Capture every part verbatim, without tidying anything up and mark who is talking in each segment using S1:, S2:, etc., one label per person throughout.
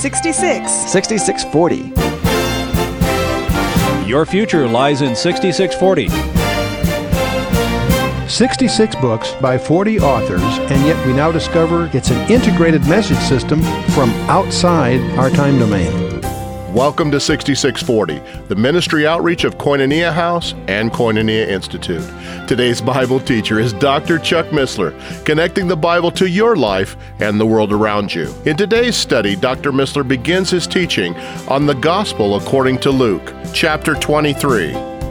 S1: sixty-six.
S2: sixty-six forty.
S3: Your future lies in sixty-six forty.
S4: sixty-six books by forty authors, and yet we now discover it's an integrated message system from outside our time domain.
S5: Welcome to sixty-six forty, the ministry outreach of Koinonia House and Koinonia Institute. Today's Bible teacher is Doctor Chuck Missler, connecting the Bible to your life and the world around you. In today's study, Doctor Missler begins his teaching on the Gospel according to Luke, chapter twenty-three.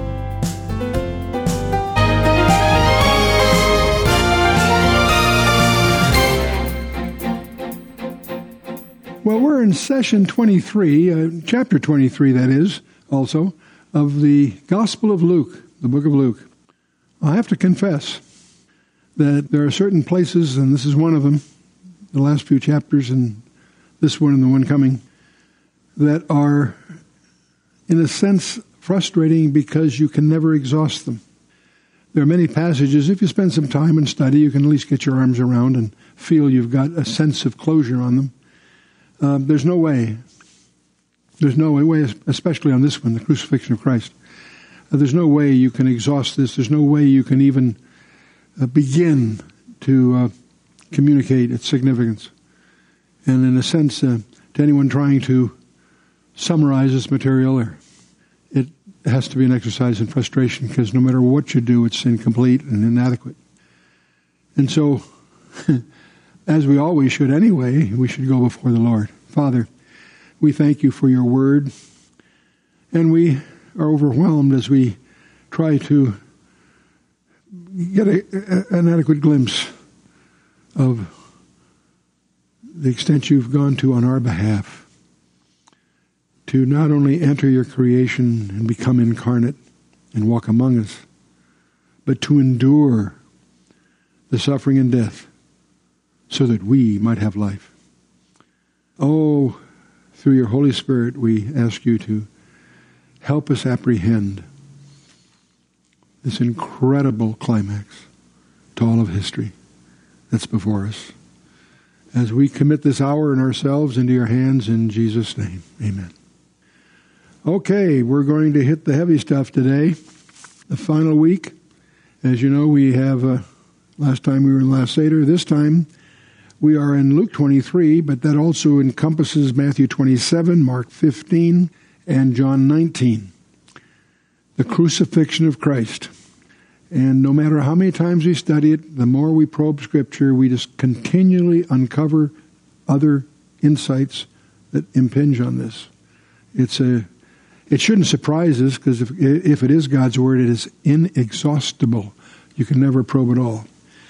S6: Well, we're in session twenty-three, uh, chapter twenty-three, that is, also, of the Gospel of Luke, the book of Luke. I have to confess that there are certain places, and this is one of them, the last few chapters, and this one and the one coming, that are, in a sense, frustrating because you can never exhaust them. There are many passages, if you spend some time and study, you can at least get your arms around and feel you've got a sense of closure on them. Uh, there's no way, there's no way, especially on this one, the crucifixion of Christ, uh, there's no way you can exhaust this. There's no way you can even uh, begin to uh, communicate its significance. And in a sense, uh, to anyone trying to summarize this material, or it has to be an exercise in frustration, because no matter what you do, it's incomplete and inadequate. And so, as we always should anyway, we should go before the Lord. Father, we thank you for your word, and we are overwhelmed as we try to get a, a, an adequate glimpse of the extent you've gone to on our behalf, to not only enter your creation and become incarnate and walk among us, but to endure the suffering and death so that we might have life. Oh, through your Holy Spirit, we ask you to help us apprehend this incredible climax to all of history that's before us. As we commit this hour and ourselves into your hands, in Jesus' name, amen. Okay, we're going to hit the heavy stuff today, the final week. As you know, we have, uh, last time we were in Last Seder, this time we are in Luke twenty-three, but that also encompasses Matthew twenty-seven, Mark fifteen, and John nineteen. The crucifixion of Christ. And no matter how many times we study it, the more we probe Scripture, we just continually uncover other insights that impinge on this. It's a, it shouldn't surprise us, because if, if it is God's Word, it is inexhaustible. You can never probe it all.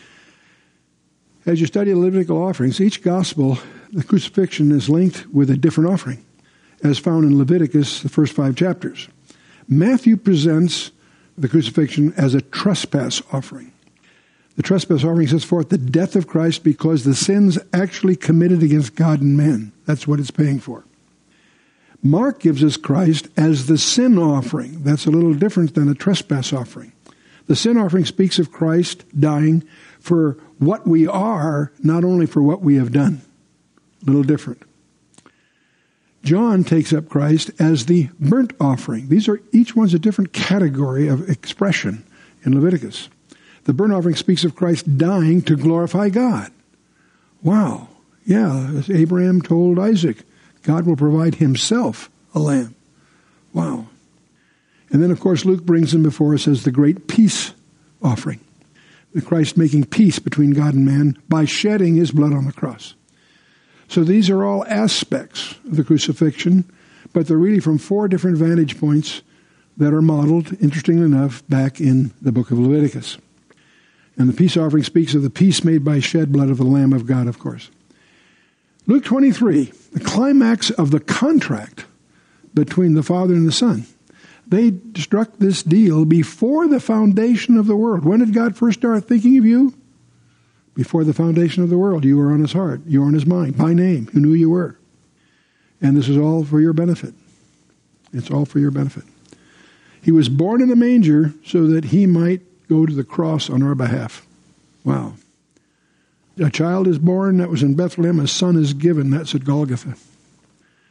S6: As you study the Levitical offerings, each gospel, the crucifixion is linked with a different offering, as found in Leviticus, the first five chapters. Matthew presents the crucifixion as a trespass offering. The trespass offering sets forth the death of Christ because the sins actually committed against God and man. That's what it's paying for. Mark gives us Christ as the sin offering. That's a little different than a trespass offering. The sin offering speaks of Christ dying for what we are, not only for what we have done. A little different. John takes up Christ as the burnt offering. These are, each one's a different category of expression in Leviticus. The burnt offering speaks of Christ dying to glorify God. Wow. Yeah, as Abraham told Isaac, God will provide himself a lamb. Wow. And then, of course, Luke brings him before us as the great peace offering. The Christ making peace between God and man by shedding his blood on the cross. So these are all aspects of the crucifixion, but they're really from four different vantage points that are modeled, interestingly enough, back in the book of Leviticus. And the peace offering speaks of the peace made by shed blood of the Lamb of God, of course. Luke twenty-three, the climax of the contract between the Father and the Son. They struck this deal before the foundation of the world. When did God first start thinking of you? Before the foundation of the world. You were on his heart. You were on his mind. By name. He knew you were. And this is all for your benefit. It's all for your benefit. He was born in a manger so that he might go to the cross on our behalf. Wow. A child is born, that was in Bethlehem. A son is given, that's at Golgotha.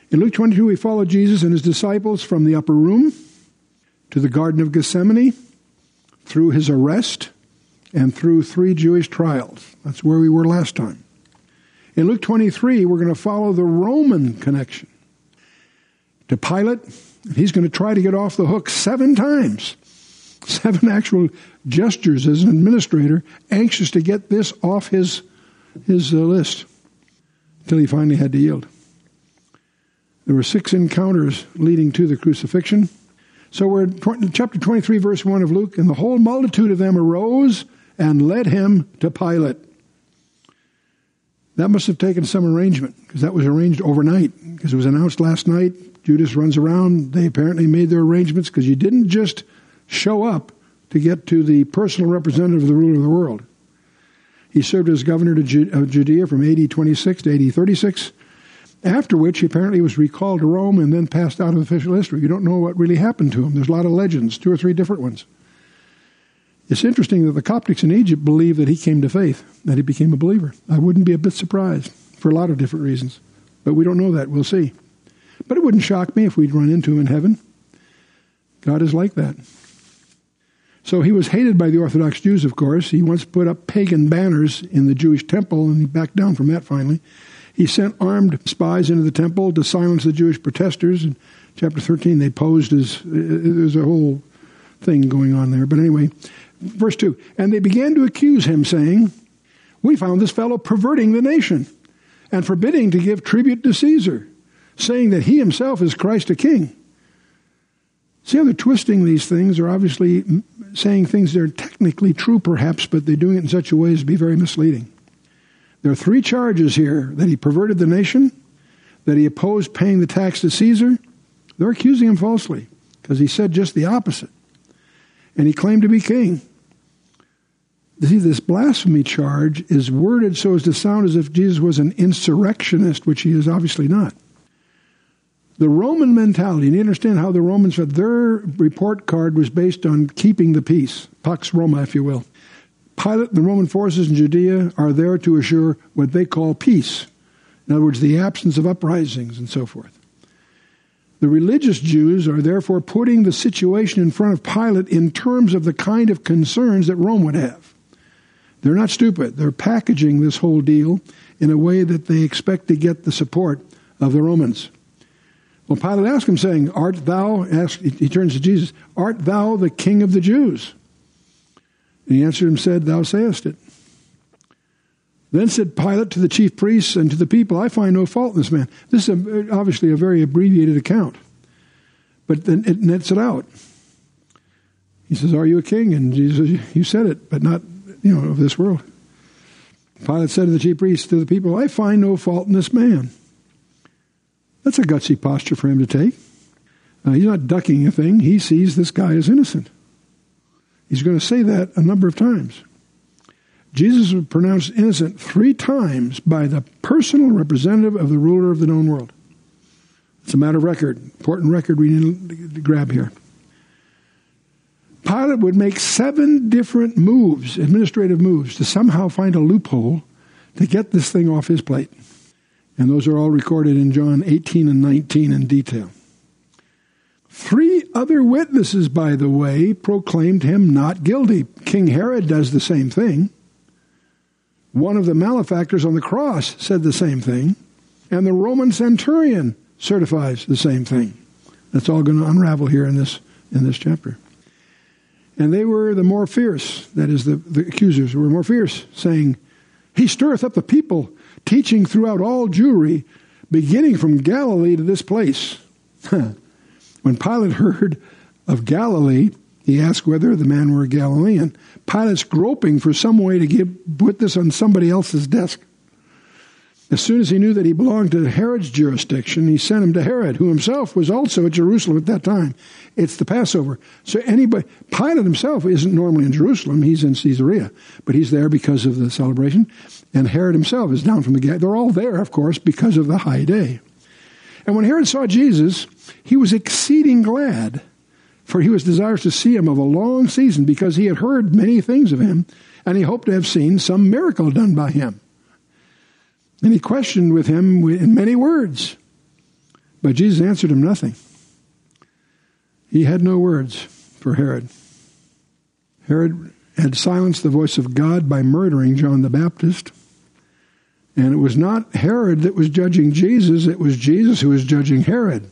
S6: In Luke twenty-two, we follow Jesus and his disciples from the upper room to the Garden of Gethsemane, through his arrest, and through three Jewish trials. That's where we were last time. In Luke twenty-three, we're going to follow the Roman connection to Pilate. He's going to try to get off the hook seven times. Seven actual gestures as an administrator, anxious to get this off his, his uh, list, until he finally had to yield. There were six encounters leading to the crucifixion. So we're in chapter twenty-three, verse one of Luke, and the whole multitude of them arose and led him to Pilate. That must have taken some arrangement, because that was arranged overnight, because it was announced last night. Judas runs around. They apparently made their arrangements, because you didn't just show up to get to the personal representative of the ruler of the world. He served as governor of Judea from A D twenty-six to A D thirty-six, after which he apparently was recalled to Rome and then passed out of official history. You don't know what really happened to him. There's a lot of legends, two or three different ones. It's interesting that the Coptics in Egypt believe that he came to faith, that he became a believer. I wouldn't be a bit surprised for a lot of different reasons. But we don't know that. We'll see. But it wouldn't shock me if we'd run into him in heaven. God is like that. So he was hated by the Orthodox Jews, of course. He once put up pagan banners in the Jewish temple, and he backed down from that finally. He sent armed spies into the temple to silence the Jewish protesters. In chapter thirteen, they posed as, there's a whole thing going on there. But anyway, verse two, and they began to accuse him, saying, we found this fellow perverting the nation and forbidding to give tribute to Caesar, saying that he himself is Christ a king. See how they're twisting these things? They're obviously saying things that are technically true, perhaps, but they're doing it in such a way as to be very misleading. There are three charges here: that he perverted the nation, that he opposed paying the tax to Caesar. They're accusing him falsely, because he said just the opposite. And he claimed to be king. See, this blasphemy charge is worded so as to sound as if Jesus was an insurrectionist, which he is obviously not. The Roman mentality, and you understand how the Romans, their report card was based on keeping the peace, Pax Roma, if you will. Pilate and the Roman forces in Judea are there to assure what they call peace. In other words, the absence of uprisings and so forth. The religious Jews are therefore putting the situation in front of Pilate in terms of the kind of concerns that Rome would have. They're not stupid. They're packaging this whole deal in a way that they expect to get the support of the Romans. Well, Pilate asked him, saying, Art thou, asked, he turns to Jesus, art thou the king of the Jews? And he answered him, said, thou sayest it. Then said Pilate to the chief priests and to the people, I find no fault in this man. This is a, obviously a very abbreviated account, but then it nets it out. He says, are you a king? And Jesus says, you said it, but not, you know, of this world. Pilate said to the chief priests, to the people, I find no fault in this man. That's a gutsy posture for him to take. Uh, he's not ducking a thing. He sees this guy as innocent. He's going to say that a number of times. Jesus was pronounced innocent three times by the personal representative of the ruler of the known world. It's a matter of record, important record we need to grab here. Pilate would make seven different moves, administrative moves, to somehow find a loophole to get this thing off his plate. And those are all recorded in John eighteen and nineteen in detail. Three other witnesses, by the way, proclaimed him not guilty. King Herod does the same thing. One of the malefactors on the cross said the same thing. And the Roman centurion certifies the same thing. That's all going to unravel here in this in this chapter. And they were the more fierce, that is, the, the accusers were more fierce, saying, he stirreth up the people, teaching throughout all Jewry, beginning from Galilee to this place. When Pilate heard of Galilee, he asked whether the man were a Galilean. Pilate's groping for some way to give, put this on somebody else's desk. As soon as he knew that he belonged to Herod's jurisdiction, he sent him to Herod, who himself was also at Jerusalem at that time. It's the Passover. So anybody, Pilate himself isn't normally in Jerusalem. He's in Caesarea, but he's there because of the celebration. And Herod himself is down from the gate. They're all there, of course, because of the high day. And when Herod saw Jesus, he was exceeding glad, for he was desirous to see him of a long season, because he had heard many things of him, and he hoped to have seen some miracle done by him. And he questioned with him in many words. But Jesus answered him nothing. He had no words for Herod. Herod had silenced the voice of God by murdering John the Baptist. And it was not Herod that was judging Jesus, it was Jesus who was judging Herod.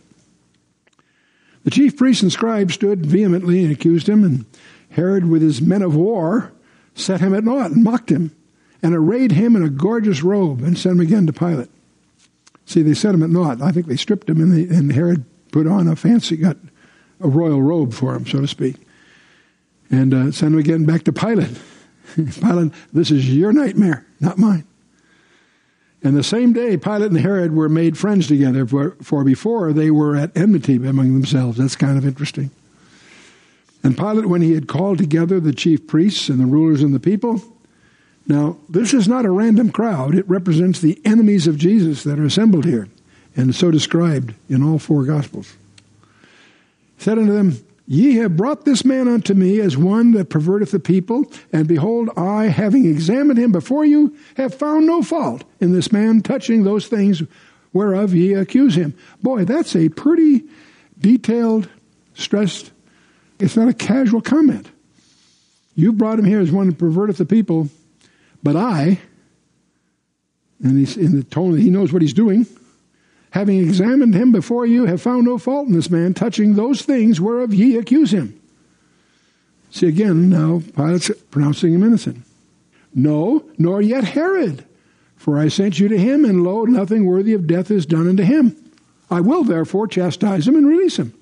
S6: The chief priests and scribes stood vehemently and accused him, and Herod, with his men of war, set him at naught and mocked him, and arrayed him in a gorgeous robe and sent him again to Pilate. See, they set him at naught. I think they stripped him, and, they, and Herod put on a fancy, got a royal robe for him, so to speak, and uh, sent him again back to Pilate. Pilate, this is your nightmare, not mine. And the same day, Pilate and Herod were made friends together, for, for before they were at enmity among themselves. That's kind of interesting. And Pilate, when he had called together the chief priests and the rulers and the people, now this is not a random crowd. It represents the enemies of Jesus that are assembled here, and so described in all four Gospels. He said unto them, Ye have brought this man unto me as one that perverteth the people, and behold, I, having examined him before you, have found no fault in this man touching those things whereof ye accuse him. Boy, that's a pretty detailed, stressed, it's not a casual comment. You brought him here as one that perverteth the people, but I, and he's in the tone that he knows what he's doing, having examined him before you, have found no fault in this man, touching those things whereof ye accuse him. See again, now Pilate's pronouncing him innocent. No, nor yet Herod, for I sent you to him, and lo, nothing worthy of death is done unto him. I will therefore chastise him and release him.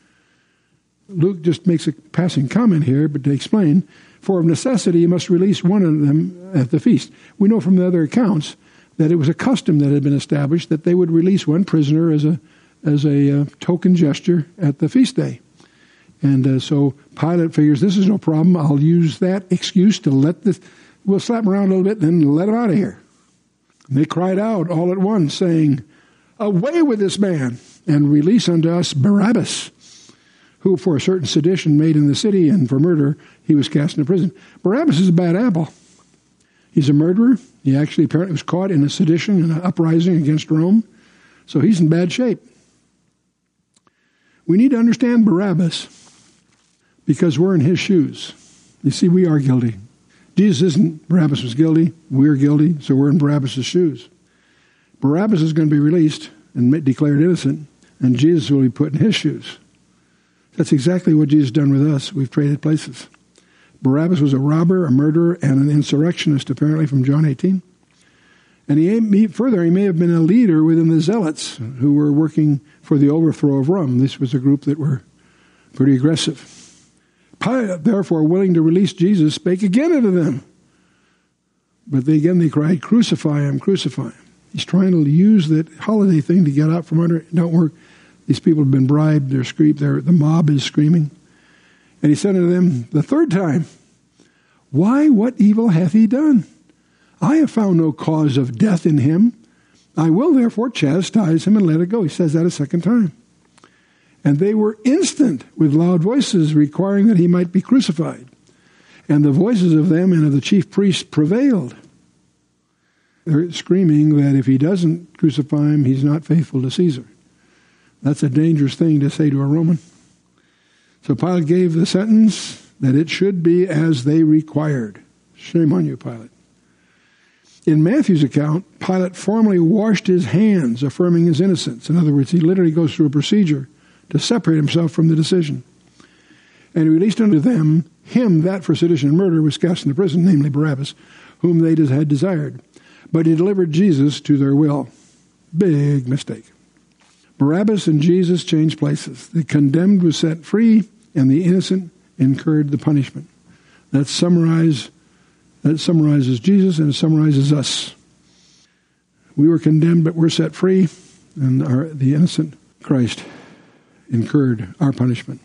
S6: Luke just makes a passing comment here, but to explain, for of necessity you must release one of them at the feast. We know from the other accounts that it was a custom that had been established that they would release one prisoner as a as a uh, token gesture at the feast day. And uh, so Pilate figures, this is no problem. I'll use that excuse to let this, we'll slap him around a little bit and then let him out of here. And they cried out all at once, saying, Away with this man, and release unto us Barabbas, who for a certain sedition made in the city and for murder he was cast into prison. Barabbas is a bad apple. He's a murderer. He actually apparently was caught in a sedition and an uprising against Rome. So he's in bad shape. We need to understand Barabbas because we're in his shoes. You see, we are guilty. Jesus isn't, Barabbas was guilty. We're guilty, so we're in Barabbas' shoes. Barabbas is going to be released and declared innocent, and Jesus will be put in his shoes. That's exactly what Jesus has done with us. We've traded places. Barabbas was a robber, a murderer, and an insurrectionist, apparently, from John eighteen. And he, he further, he may have been a leader within the Zealots who were working for the overthrow of Rome. This was a group that were pretty aggressive. Pilate, therefore, willing to release Jesus, spake again unto them. But they again they cried, Crucify him, crucify him. He's trying to use that holiday thing to get out from under it. Don't work. These people have been bribed. They're screaming. They're, the mob is screaming. And he said unto them the third time, Why, what evil hath he done? I have found no cause of death in him. I will therefore chastise him and let it go. He says that a second time. And they were instant with loud voices, requiring that he might be crucified. And the voices of them and of the chief priests prevailed. They're screaming that if he doesn't crucify him, he's not faithful to Caesar. That's a dangerous thing to say to a Roman. So Pilate gave the sentence that it should be as they required. Shame on you, Pilate. In Matthew's account, Pilate formally washed his hands, affirming his innocence. In other words, he literally goes through a procedure to separate himself from the decision. And he released unto them him that for sedition and murder was cast into prison, namely Barabbas, whom they had desired. But he delivered Jesus to their will. Big mistake. Barabbas and Jesus changed places. The condemned was set free, and the innocent incurred the punishment. That summarize, that summarizes Jesus, and it summarizes us. We were condemned, but we're set free, and our, the innocent Christ incurred our punishment.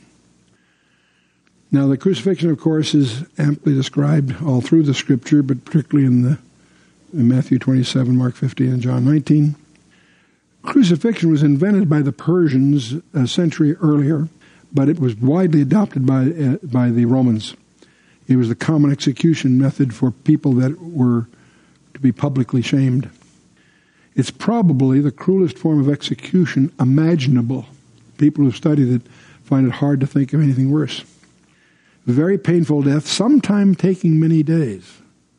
S6: Now, the crucifixion, of course, is amply described all through the Scripture, but particularly in the in Matthew twenty-seven, Mark fifteen, and John nineteen. Crucifixion was invented by the Persians a century earlier, but it was widely adopted by uh, by the Romans. It was the common execution method for people that were to be publicly shamed. It's probably the cruelest form of execution imaginable. People who studied it find it hard to think of anything worse. Very painful death, sometime taking many days.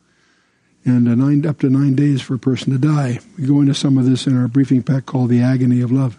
S6: And a nine, up to nine days for a person to die. We go into some of this in our briefing pack called The Agony of Love.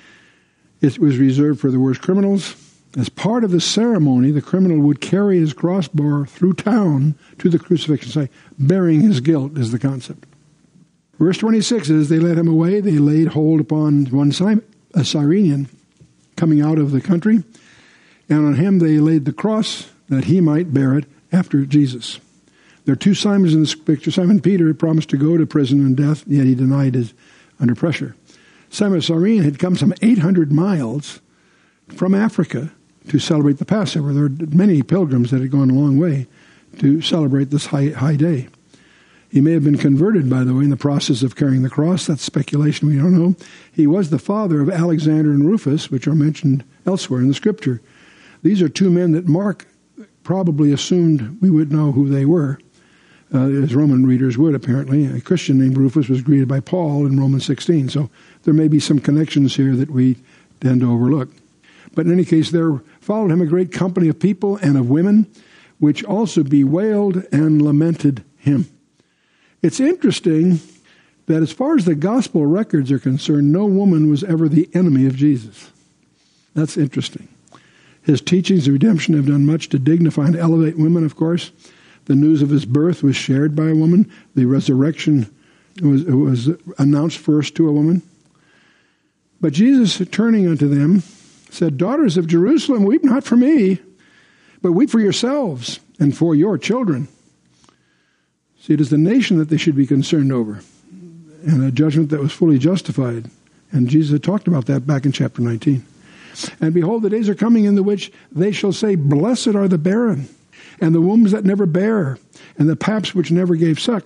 S6: It was reserved for the worst criminals. As part of the ceremony, the criminal would carry his crossbar through town to the crucifixion site, bearing his guilt is the concept. Verse twenty-six is, they led him away, they laid hold upon one Simon, a Cyrenian, coming out of the country, and on him they laid the cross that he might bear it after Jesus. There are two Simons in this picture. Simon Peter promised to go to prison and death, yet he denied it under pressure. Simon Cyrene had come some eight hundred miles from Africa to celebrate the Passover. There were many pilgrims that had gone a long way to celebrate this high, high day. He may have been converted, by the way, in the process of carrying the cross. That's speculation, we don't know. He was the father of Alexander and Rufus, which are mentioned elsewhere in the Scripture. These are two men that Mark probably assumed we would know who they were, uh, as Roman readers would, apparently. A Christian named Rufus was greeted by Paul in Romans sixteen, so there may be some connections here that we tend to overlook. But in any case, there followed him a great company of people and of women, which also bewailed and lamented him. It's interesting that as far as the gospel records are concerned, no woman was ever the enemy of Jesus. That's interesting. His teachings of redemption have done much to dignify and elevate women, of course. The news of his birth was shared by a woman. The resurrection was, was announced first to a woman. But Jesus, turning unto them, said, Daughters of Jerusalem, weep not for me, but weep for yourselves and for your children. See, it is the nation that they should be concerned over, and a judgment that was fully justified. And Jesus had talked about that back in chapter nineteen. And behold, the days are coming in the which they shall say, Blessed are the barren, and the wombs that never bare, and the paps which never gave suck.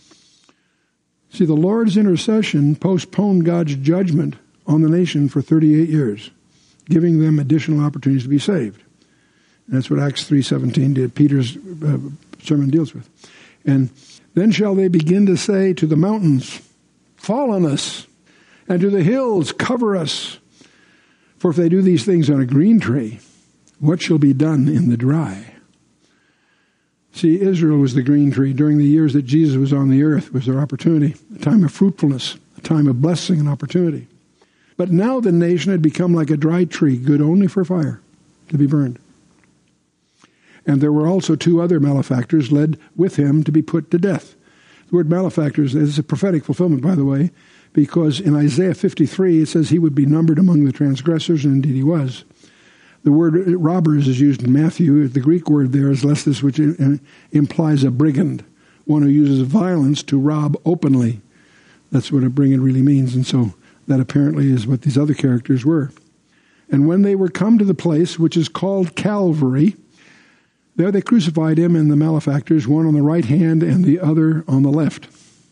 S6: See, the Lord's intercession postponed God's judgment on the nation for thirty-eight years, giving them additional opportunities to be saved. And that's what Acts three seventeen did. Peter's uh, sermon deals with. And then shall they begin to say to the mountains, Fall on us, and to the hills, cover us. For if they do these things on a green tree, what shall be done in the dry? See, Israel was the green tree. During the years that Jesus was on the earth was their opportunity, a time of fruitfulness, a time of blessing and opportunity. But now the nation had become like a dry tree, good only for fire, to be burned. And there were also two other malefactors led with him to be put to death. The word malefactors is a prophetic fulfillment, by the way, because in Isaiah fifty-three it says he would be numbered among the transgressors, and indeed he was. The word robbers is used in Matthew. The Greek word there is lestis, which implies a brigand, one who uses violence to rob openly. That's what a brigand really means, and so that apparently is what these other characters were. And when they were come to the place which is called Calvary, there they crucified him and the malefactors, one on the right hand and the other on the left.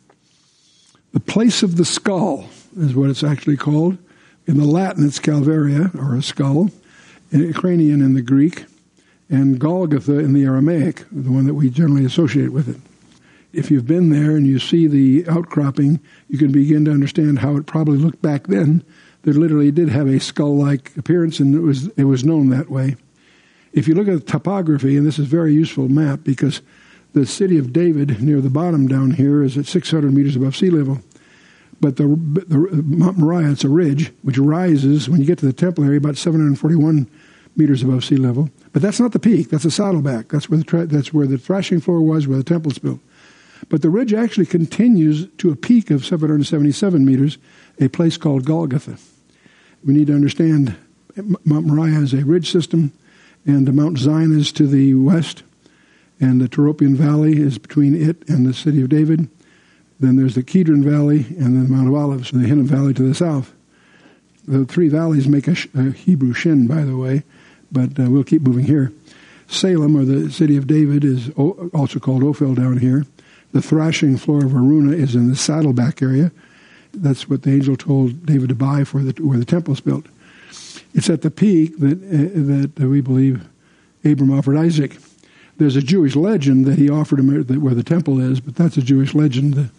S6: The place of the skull is what it's actually called. In the Latin, it's Calvaria, or a skull, cranion in the Greek, and Golgotha in the Aramaic, the one that we generally associate with it. If you've been there and you see the outcropping, you can begin to understand how it probably looked back then. There literally did have a skull-like appearance, and it was it was known that way. If you look at the topography, and this is a very useful map because the city of David near the bottom down here is at six hundred meters above sea level. But the, the Mount Moriah, it's a ridge, which rises when you get to the temple area about seven hundred forty-one meters above sea level. But that's not the peak. That's a saddleback. That's where the tra- that's where the thrashing floor was, where the temple's built. But the ridge actually continues to a peak of seven hundred seventy-seven meters, a place called Golgotha. We need to understand Mount Moriah is a ridge system, and Mount Zion is to the west, and the Tyropoeon Valley is between it and the city of David. Then there's the Kidron Valley, and then the Mount of Olives, the Hinnom Valley to the south. The three valleys make a, sh- a Hebrew shin, by the way, but uh, we'll keep moving here. Salem, or the city of David, is o- also called Ophel down here. The thrashing floor of Aruna is in the Saddleback area. That's what the angel told David to buy for the, where the temple's built. It's at the peak that uh, that we believe Abram offered Isaac. There's a Jewish legend that he offered him where the temple is, but that's a Jewish legend. The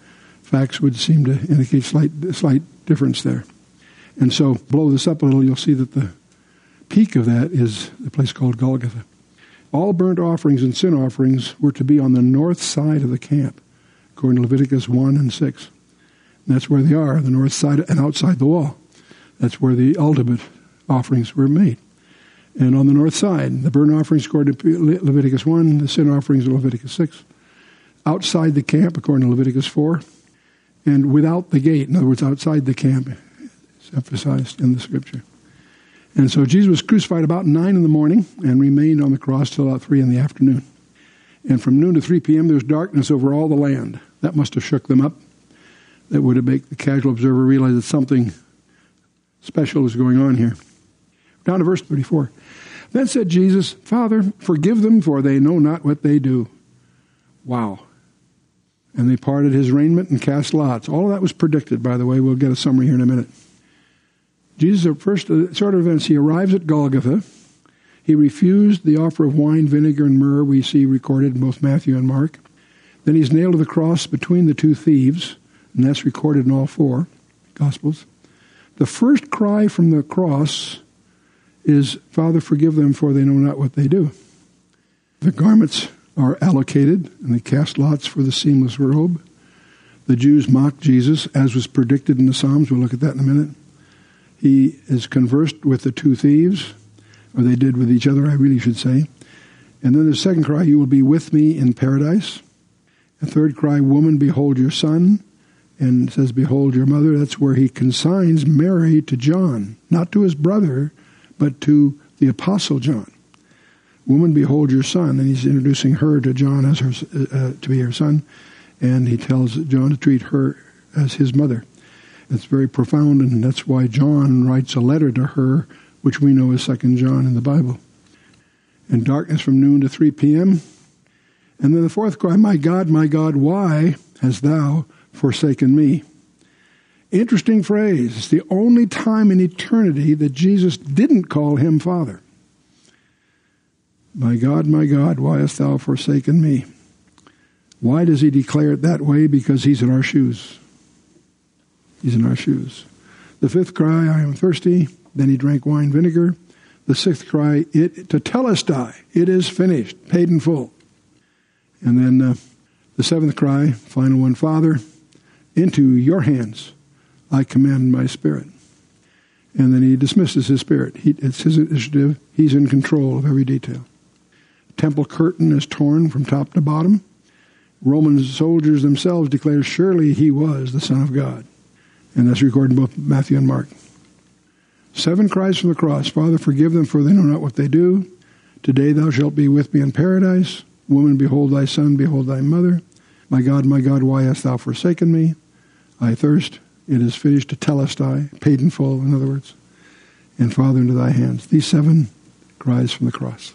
S6: Facts would seem to indicate slight slight difference there. And so blow this up a little, you'll see that the peak of that is a place called Golgotha. All burnt offerings and sin offerings were to be on the north side of the camp, according to Leviticus one and six. And that's where they are, the north side and outside the wall. That's where the ultimate offerings were made. And on the north side, the burnt offerings according to Leviticus one, the sin offerings in Leviticus six. Outside the camp, according to Leviticus four. And without the gate, in other words, outside the camp, it's emphasized in the scripture. And so Jesus was crucified about nine in the morning and remained on the cross till about three in the afternoon. And from noon to three p.m. there was darkness over all the land. That must have shook them up. That would have made the casual observer realize that something special is going on here. Down to verse thirty-four. Then said Jesus, Father, forgive them, for they know not what they do. Wow. And they parted his raiment and cast lots. All of that was predicted, by the way. We'll get a summary here in a minute. Jesus, at first uh, sort of events, he arrives at Golgotha. He refused the offer of wine, vinegar, and myrrh we see recorded in both Matthew and Mark. Then he's nailed to the cross between the two thieves, and that's recorded in all four Gospels. The first cry from the cross is, Father, forgive them, for they know not what they do. The garments are allocated, and they cast lots for the seamless robe. The Jews mocked Jesus, as was predicted in the Psalms. We'll look at that in a minute. He is conversed with the two thieves, or they did with each other, I really should say. And then the second cry, you will be with me in paradise. The third cry, woman, behold your son. And says, behold your mother. That's where he consigns Mary to John, not to his brother, but to the Apostle John. Woman, behold your son. And he's introducing her to John as her, uh, to be her son. And he tells John to treat her as his mother. It's very profound, and that's why John writes a letter to her, which we know as Second John in the Bible. And darkness from noon to three p.m. And then the fourth cry, my God, my God, why hast thou forsaken me? Interesting phrase. It's the only time in eternity that Jesus didn't call him Father. My God, my God, why hast thou forsaken me? Why does he declare it that way? Because he's in our shoes. He's in our shoes. The fifth cry, I am thirsty. Then he drank wine vinegar. The sixth cry, it tetelestai, it is finished, paid in full. And then uh, the seventh cry, final one, Father, into your hands I commend my spirit. And then he dismisses his spirit. He, it's his initiative. He's in control of every detail. Temple curtain is torn from top to bottom. Roman soldiers themselves declare surely he was the Son of God. And that's recorded in both Matthew and Mark. Seven cries from the cross. Father, forgive them, for they know not what they do. Today thou shalt be with me in paradise. Woman, behold thy son, behold thy mother. My God, my God, why hast thou forsaken me? I thirst. It is finished, tetelestai, paid in full, in other words. And Father, into thy hands. These seven cries from the cross.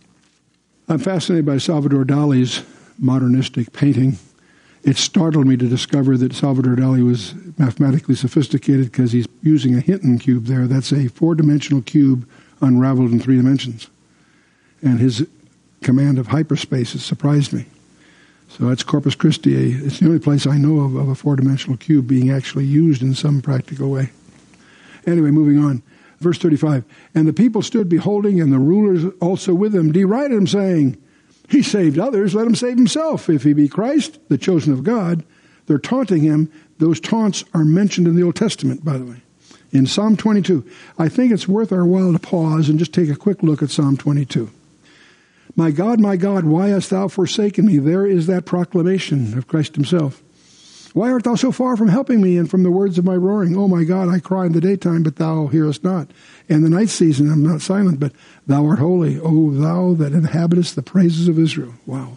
S6: I'm fascinated by Salvador Dali's modernistic painting. It startled me to discover that Salvador Dali was mathematically sophisticated because he's using a Hinton cube there. That's a four-dimensional cube unraveled in three dimensions. And his command of hyperspace has surprised me. So that's Corpus Christi. It's the only place I know of, of a four-dimensional cube being actually used in some practical way. Anyway, moving on. Verse thirty-five. And the people stood beholding, and the rulers also with them derided him, saying, he saved others, let him save himself. If he be Christ, the chosen of God. They're taunting him. Those taunts are mentioned in the Old Testament, by the way. In Psalm twenty-two. I think it's worth our while to pause and just take a quick look at Psalm twenty-two. My God, my God, why hast thou forsaken me? There is that proclamation of Christ himself. Why art thou so far from helping me and from the words of my roaring? Oh, my God, I cry in the daytime, but thou hearest not. And the night season, I'm not silent, but thou art holy. O thou that inhabitest the praises of Israel. Wow.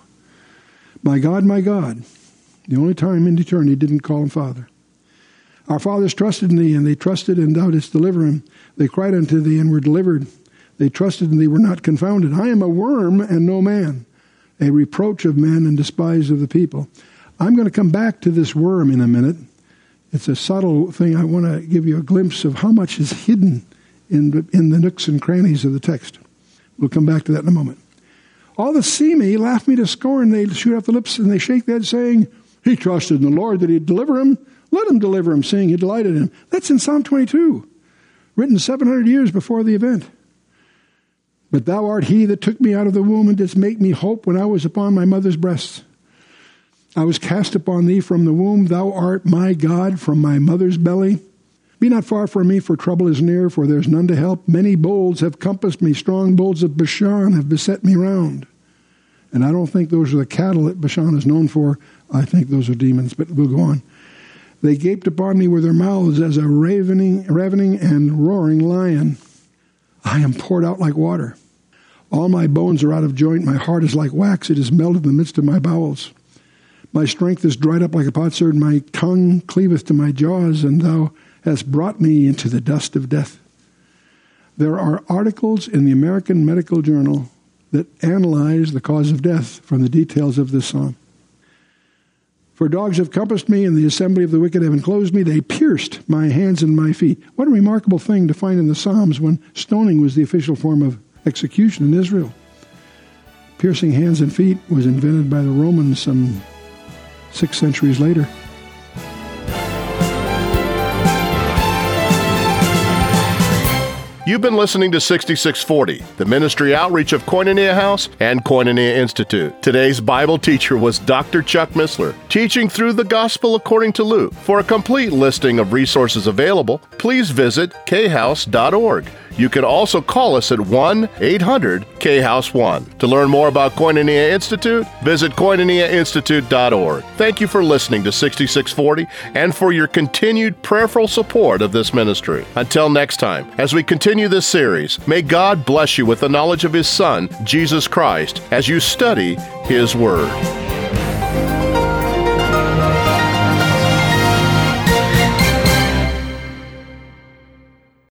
S6: My God, my God. The only time in eternity didn't call him Father. Our fathers trusted in thee, and they trusted, and thou didst deliver him. They cried unto thee, and were delivered. They trusted, and they were not confounded. I am a worm, and no man, a reproach of men, and despised of the people. I'm going to come back to this worm in a minute. It's a subtle thing. I want to give you a glimpse of how much is hidden in the, in the nooks and crannies of the text. We'll come back to that in a moment. All that see me laugh me to scorn. They shoot out the lips and they shake their head, saying, He trusted in the Lord that he'd deliver him. Let him deliver him, seeing he delighted in him. That's in Psalm twenty-two, written seven hundred years before the event. But thou art he that took me out of the womb and didst make me hope when I was upon my mother's breasts. I was cast upon thee from the womb. Thou art my God from my mother's belly. Be not far from me, for trouble is near, for there is none to help. Many bulls have compassed me. Strong bulls of Bashan have beset me round. And I don't think those are the cattle that Bashan is known for. I think those are demons, but we'll go on. They gaped upon me with their mouths as a ravening, ravening and roaring lion. I am poured out like water. All my bones are out of joint. My heart is like wax. It is melted in the midst of my bowels. My strength is dried up like a potsherd. My tongue cleaveth to my jaws, and thou hast brought me into the dust of death. There are articles in the American Medical Journal that analyze the cause of death from the details of this psalm. For dogs have compassed me, and the assembly of the wicked have enclosed me. They pierced my hands and my feet. What a remarkable thing to find in the Psalms when stoning was the official form of execution in Israel. Piercing hands and feet was invented by the Romans some six centuries later.
S5: You've been listening to sixty-six forty, the ministry outreach of Koinonia House and Koinonia Institute. Today's Bible teacher was Doctor Chuck Missler, teaching through the Gospel according to Luke. For a complete listing of resources available, please visit k house dot org. You can also call us at one eight hundred K house one. To learn more about Koinonia Institute, visit koinonia institute dot org. Thank you for listening to sixty-six forty and for your continued prayerful support of this ministry. Until next time, as we continue this series, may God bless you with the knowledge of His Son, Jesus Christ, as you study His Word.